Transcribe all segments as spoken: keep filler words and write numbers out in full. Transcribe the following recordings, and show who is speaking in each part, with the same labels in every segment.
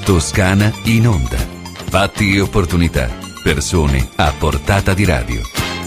Speaker 1: Toscana in onda. Fatti e opportunità. Persone a portata di radio.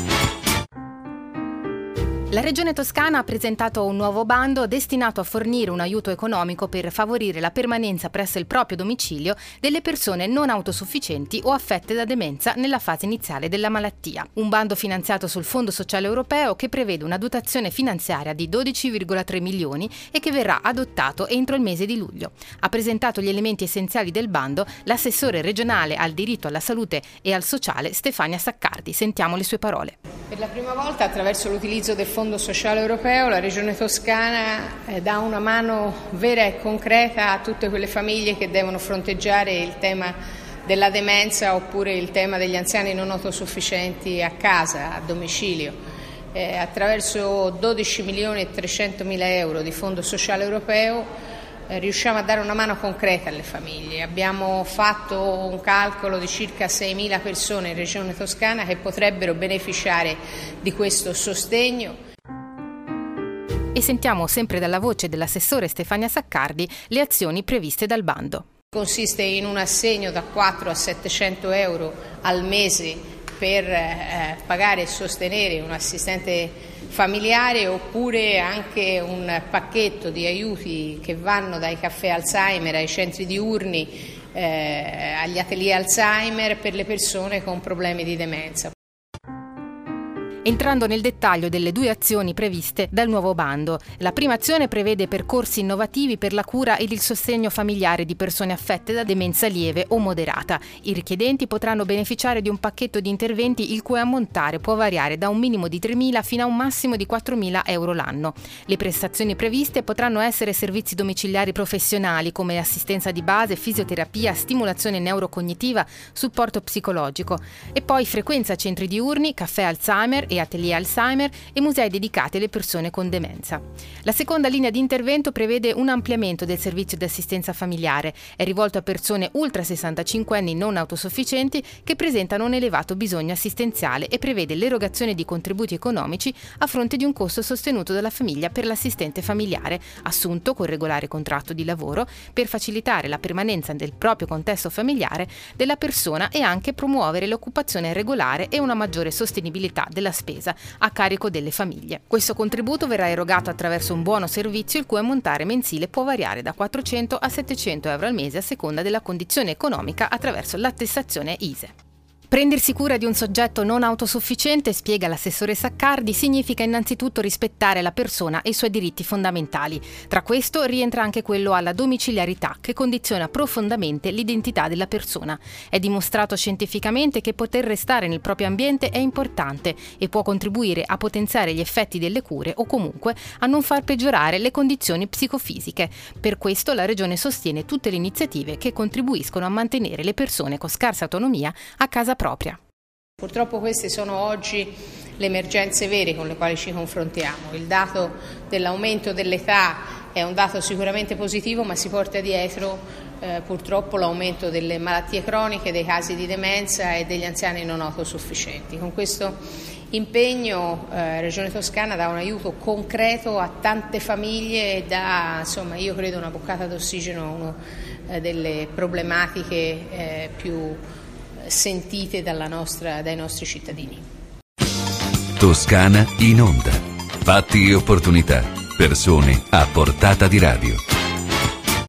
Speaker 2: La Regione Toscana ha presentato un nuovo bando destinato a fornire un aiuto economico per favorire la permanenza presso il proprio domicilio delle persone non autosufficienti o affette da demenza nella fase iniziale della malattia. Un bando finanziato sul Fondo Sociale Europeo che prevede una dotazione finanziaria di dodici virgola tre milioni e che verrà adottato entro il mese di luglio. Ha presentato gli elementi essenziali del bando l'assessore regionale al diritto alla salute e al sociale Stefania Saccardi. Sentiamo le sue parole.
Speaker 3: Per la prima volta, attraverso l'utilizzo del Fondo Sociale Europeo, la Regione Toscana eh, dà una mano vera e concreta a tutte quelle famiglie che devono fronteggiare il tema della demenza oppure il tema degli anziani non autosufficienti a casa, a domicilio. Eh, attraverso dodici milioni e trecentomila euro di Fondo Sociale Europeo eh, riusciamo a dare una mano concreta alle famiglie. Abbiamo fatto un calcolo di circa seimila persone in Regione Toscana che potrebbero beneficiare di questo sostegno.
Speaker 2: E sentiamo sempre dalla voce dell'assessore Stefania Saccardi le azioni previste dal bando.
Speaker 3: Consiste in un assegno da quattro a settecento euro al mese per eh, pagare e sostenere un assistente familiare, oppure anche un pacchetto di aiuti che vanno dai caffè Alzheimer ai centri diurni, eh, agli atelier Alzheimer per le persone con problemi di demenza.
Speaker 2: Entrando nel dettaglio delle due azioni previste dal nuovo bando, la prima azione prevede percorsi innovativi per la cura ed il sostegno familiare di persone affette da demenza lieve o moderata. I richiedenti potranno beneficiare di un pacchetto di interventi il cui ammontare può variare da un minimo di tremila fino a un massimo di quattromila euro l'anno. Le prestazioni previste potranno essere servizi domiciliari professionali come assistenza di base, fisioterapia, stimolazione neurocognitiva, supporto psicologico e poi frequenza centri diurni, caffè Alzheimer e atelier Alzheimer e musei dedicati alle persone con demenza. La seconda linea di intervento prevede un ampliamento del servizio di assistenza familiare. È rivolto a persone ultra sessantacinque anni non autosufficienti che presentano un elevato bisogno assistenziale e prevede l'erogazione di contributi economici a fronte di un costo sostenuto dalla famiglia per l'assistente familiare, assunto con regolare contratto di lavoro, per facilitare la permanenza nel proprio contesto familiare della persona e anche promuovere l'occupazione regolare e una maggiore sostenibilità della spesa a carico delle famiglie. Questo contributo verrà erogato attraverso un buono servizio il cui ammontare mensile può variare da quattrocento a settecento euro al mese a seconda della condizione economica attraverso l'attestazione I S E E. Prendersi cura di un soggetto non autosufficiente, spiega l'assessore Saccardi, significa innanzitutto rispettare la persona e i suoi diritti fondamentali. Tra questo rientra anche quello alla domiciliarità, che condiziona profondamente l'identità della persona. È dimostrato scientificamente che poter restare nel proprio ambiente è importante e può contribuire a potenziare gli effetti delle cure o comunque a non far peggiorare le condizioni psicofisiche. Per questo la Regione sostiene tutte le iniziative che contribuiscono a mantenere le persone con scarsa autonomia a casa propria.
Speaker 3: Purtroppo queste sono oggi le emergenze vere con le quali ci confrontiamo. Il dato dell'aumento dell'età è un dato sicuramente positivo, ma si porta dietro eh, purtroppo l'aumento delle malattie croniche, dei casi di demenza e degli anziani non autosufficienti. Con questo impegno eh, Regione Toscana dà un aiuto concreto a tante famiglie e dà, insomma, io credo una boccata d'ossigeno a una eh, delle problematiche eh, più sentite dalla nostra, dai nostri cittadini.
Speaker 1: Toscana in onda. Fatti e opportunità. Persone a portata di radio.